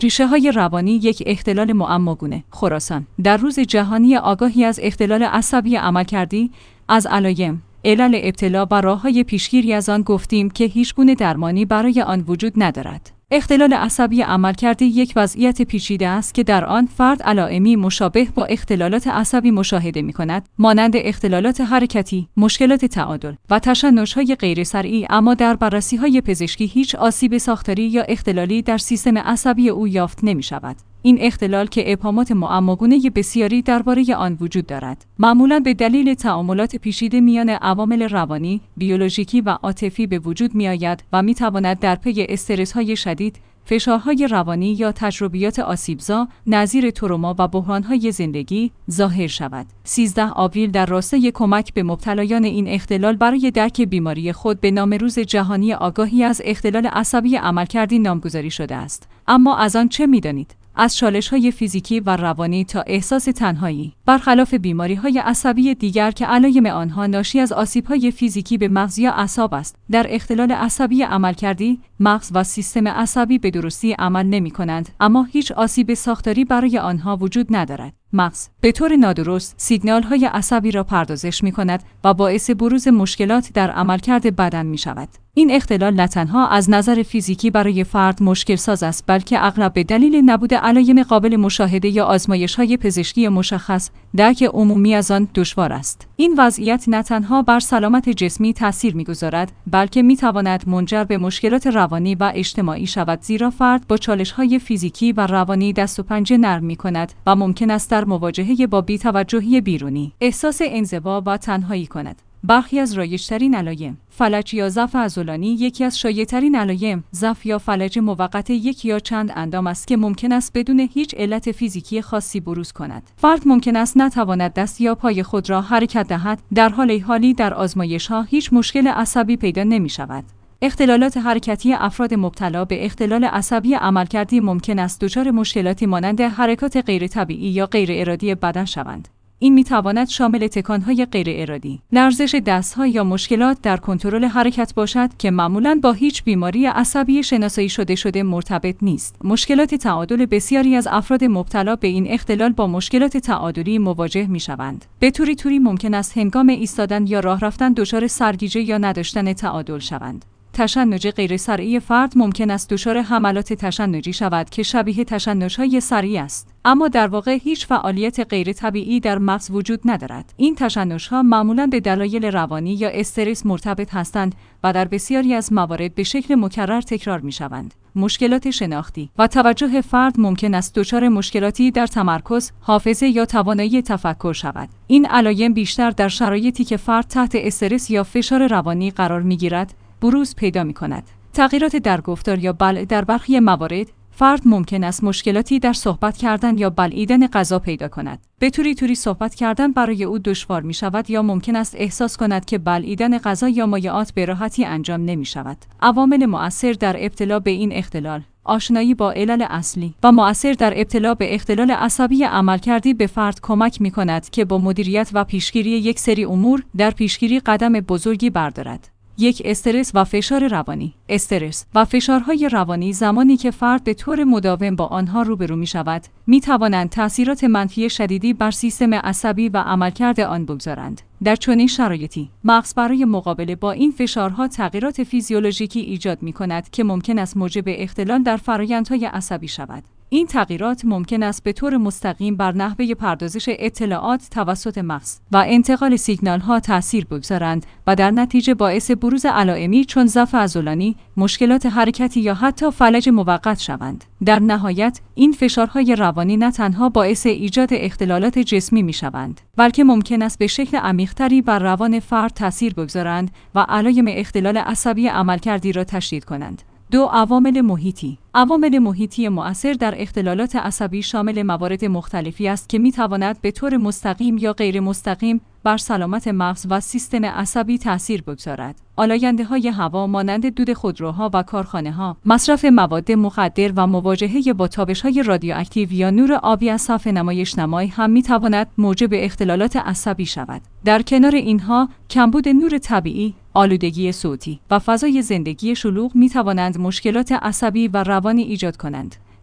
ریشه‌های روانی یک اختلال معماگونه. خراسان. در روز جهانی آگاهی از اختلال عصبی عملکردی از علایم، علل ابتلا و راه‌های پیشگیری از آن گفتیم که هیچگونه درمانی برای آن وجود ندارد. اختلال عصبی عملکردی یک وضعیت پیچیده است که در آن فرد علائمی مشابه با اختلالات عصبی مشاهده می‌کند، مانند اختلالات حرکتی، مشکلات تعادل و تشنج‌های غیرشرعی، اما در بررسی‌های پزشکی هیچ آسیب ساختاری یا اختلالی در سیستم عصبی او یافت نمی‌شود. این اختلال که ابهامات معماگونه بسیاری درباره آن وجود دارد، معمولاً به دلیل تعاملات پیچیده میان عوامل روانی، بیولوژیکی و عاطفی به وجود می‌آید و می‌تواند در پی استرس‌های شدید، فشارهای روانی یا تجربیات آسیبزا نظیر تروما و بحران‌های زندگی ظاهر شود. 13 آوریل در راستای کمک به مبتلایان این اختلال برای درک بیماری خود به نام روز جهانی آگاهی از اختلال عصبی عملکردی نامگذاری شده است. اما از آن چه می‌دانید؟ از چالش‌های فیزیکی و روانی تا احساس تنهایی، برخلاف بیماری‌های عصبی دیگر که علایم آنها ناشی از آسیب‌های فیزیکی به مغز یا اعصاب است، در اختلال عصبی عملکردی مغز و سیستم عصبی به درستی عمل نمی‌کنند، اما هیچ آسیب ساختاری برای آنها وجود ندارد. مغز به طور نادرست سیگنال‌های عصبی را پردازش می‌کند و باعث بروز مشکلات در عملکرد بدن می‌شود. این اختلال نه تنها از نظر فیزیکی برای فرد مشکل ساز است، بلکه اغلب به دلیل نبود علایم قابل مشاهده یا آزمایش‌های پزشکی مشخص، درک عمومی از آن دشوار است. این وضعیت نه تنها بر سلامت جسمی تأثیر می‌گذارد، بلکه می‌تواند منجر به مشکلات روانی و اجتماعی شود، زیرا فرد با چالش‌های فیزیکی و روانی دست و پنجه نرم می‌کند و ممکن است در مواجهه با بی‌توجهی بیرونی احساس انزوا و تنهایی کند. برخی از رایج‌ترین علایم: فلج یا ضعف عضلانی یکی از شایع‌ترین علایم، ضعف یا فلج موقت یک یا چند اندام است که ممکن است بدون هیچ علت فیزیکی خاصی بروز کند. فرد ممکن است نتواند دست یا پای خود را حرکت دهد، در حالی در آزمایش‌ها هیچ مشکل عصبی پیدا نمی‌شود. اختلالات حرکتی: افراد مبتلا به اختلال عصبی عملکردی ممکن است دچار مشکلاتی مانند حرکات غیر طبیعی یا غیر ارادی بدن شوند. این می‌تواند شامل تکان‌های غیر ارادی، لرزش دست‌ها یا مشکلات در کنترل حرکت باشد که معمولاً با هیچ بیماری عصبی شناسایی شده مرتبط نیست. مشکلات تعادل: بسیاری از افراد مبتلا به این اختلال با مشکلات تعادلی مواجه می‌شوند. به طوری ممکن است هنگام ایستادن یا راه رفتن دچار سرگیجه یا نداشتن تعادل شوند. تشنج غیرشرعی: فرد ممکن است دچار حملات تشنجی شود که شبیه تشنج‌های سریع است، اما در واقع هیچ فعالیت غیر طبیعی در مغز وجود ندارد. این تشنج‌ها معمولاً به دلایل روانی یا استرس مرتبط هستند و در بسیاری از موارد به شکل مکرر تکرار می‌شوند. مشکلات شناختی و توجه: فرد ممکن است دچار مشکلاتی در تمرکز، حافظه یا توانایی تفکر شود. این علایم بیشتر در شرایطی که فرد تحت استرس یا فشار روانی قرار می‌گیرد بروز پیدا می‌کند. تغییرات در گفتار یا بلع: در برخی موارد فرد ممکن است مشکلاتی در صحبت کردن یا بلعیدن غذا پیدا کند. به طوری صحبت کردن برای او دشوار می‌شود یا ممکن است احساس کند که بلعیدن غذا یا مایعات به راحتی انجام نمی‌شود. عوامل مؤثر در ابتلا به این اختلال: آشنایی با علل اصلی و مؤثر در ابتلا به اختلال عصبی عملکردی به فرد کمک می‌کند که با مدیریت و پیشگیری یک سری امور در پیشگیری قدم بزرگی بردارد. 1. استرس و فشار روانی. استرس و فشارهای روانی زمانی که فرد به طور مداوم با آنها روبرو می‌شود، می‌توانند تأثیرات منفی شدیدی بر سیستم عصبی و عملکرد آن بگذارند. در چنین شرایطی، مغز برای مقابله با این فشارها تغییرات فیزیولوژیکی ایجاد می‌کند که ممکن است موجب اختلال در فرآیندهای عصبی شود. این تغییرات ممکن است به طور مستقیم بر نحوه پردازش اطلاعات توسط مغز و انتقال سیگنال‌ها تأثیر بگذارند و در نتیجه باعث بروز علائمی چون ضعف عضلانی، مشکلات حرکتی یا حتی فلج موقت شوند. در نهایت، این فشارهای روانی نه تنها باعث ایجاد اختلالات جسمی می‌شوند، بلکه ممکن است به شکل عمیق‌تری بر روان فرد تأثیر بگذارند و علایم اختلال عصبی عملکردی را تشدید کنند. 2. عوامل محیطی. عوامل محیطی مؤثر در اختلالات عصبی شامل موارد مختلفی است که می‌تواند به طور مستقیم یا غیر مستقیم بر سلامت مغز و سیستم عصبی تأثیر بگذارد. آلاینده‌های هوا مانند دود خودروها و کارخانه‌ها، مصرف مواد مخدر و مواجهه با تابش‌های رادیواکتیو یا نور آبی از صف نمایشنمای هم می‌تواند موجب اختلالات عصبی شود. در کنار اینها، کمبود نور طبیعی، آلودگی صوتی و فضای زندگی شلوغ می‌توانند مشکلات عصبی و روانی ایجاد کنند.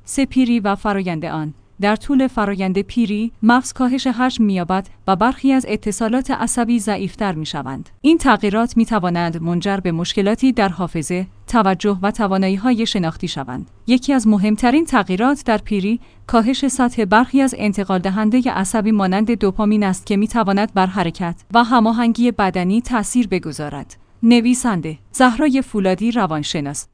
پیری و فرایند آن. در طول فرایند پیری، مغز کاهش حجم می‌یابد و برخی از اتصالات عصبی ضعیف‌تر می‌شوند. این تغییرات می‌توانند منجر به مشکلاتی در حافظه، توجه و توانایی‌های شناختی شوند. یکی از مهمترین تغییرات در پیری، کاهش سطح برخی از انتقال دهنده عصبی مانند دوپامین است که می‌تواند بر حرکت و هماهنگی بدنی تأثیر بگذارد. نویسنده: زهرای فولادی، روانشناس.